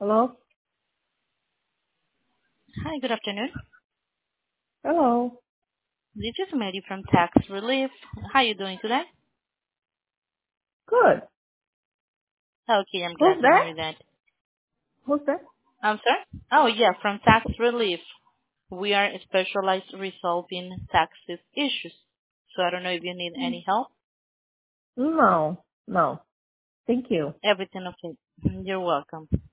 Hello? Hi, good afternoon. Hello. This is Mary from Tax Relief. How are you doing today? Good. Okay, I'm glad Who's to that? hear that. Who's that? I'm sorry? Oh, yeah, from Tax Relief. We are specialized resolving taxes issues. So I don't know if you need Mm. any help. No. No. Thank you. Everything okay. You're welcome.